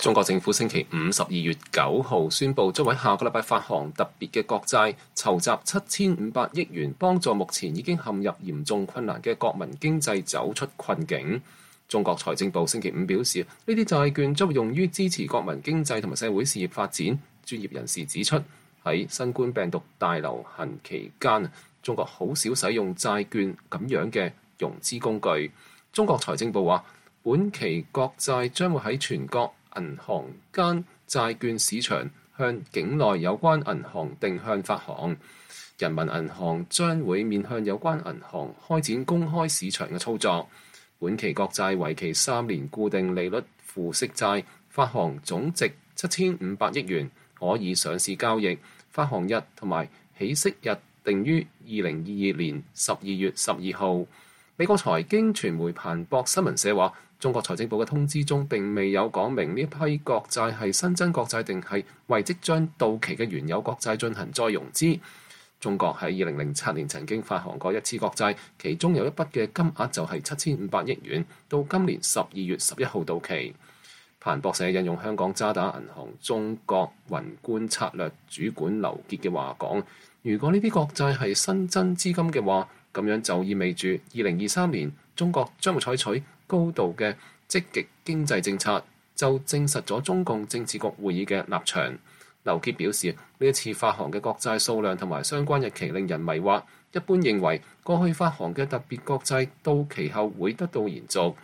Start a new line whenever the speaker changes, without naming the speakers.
中國政府星期五12月9號宣布，將喺下個禮拜發行特別嘅國債，籌集7500億元，幫助目前已經陷入嚴重困難嘅國民經濟走出困境。中國財政部星期五表示，呢啲債券將會用於支持國民經濟同埋社會事業發展。專業人士指出，喺新冠病毒大流行期間，中國好少使用債券咁樣嘅融資工具。中國財政部話，本期國債將會喺全國銀行間債券市場向境內有關銀行定向發行，人民銀行將會面向有關銀行開展公開市場嘅操作。本期國債為期3年固定利率付息債，發行總值7500億元，可以上市交易，發行日同埋起息日定於2022年12月12號。美國財經傳媒彭博新聞社話，中國財政部嘅通知中並未有講明呢一批國債係新增國債定係為即將到期嘅原有國債進行再融資。中國喺2007年曾經發行過一次國債，其中有一筆嘅金額就係7500億元，到今年12月11號到期。彭博社引用香港渣打銀行中國宏觀策略主管劉傑嘅話講，如果呢啲國債係新增資金嘅話，咁樣就意味住2023年中國將會採取高度嘅積極經濟政策，就證實咗中共政治局會議嘅立場。劉傑表示，呢一次發行嘅國債數量同埋相關日期令人迷惑，一般認為過去發行嘅特別國債到期後會得到延續，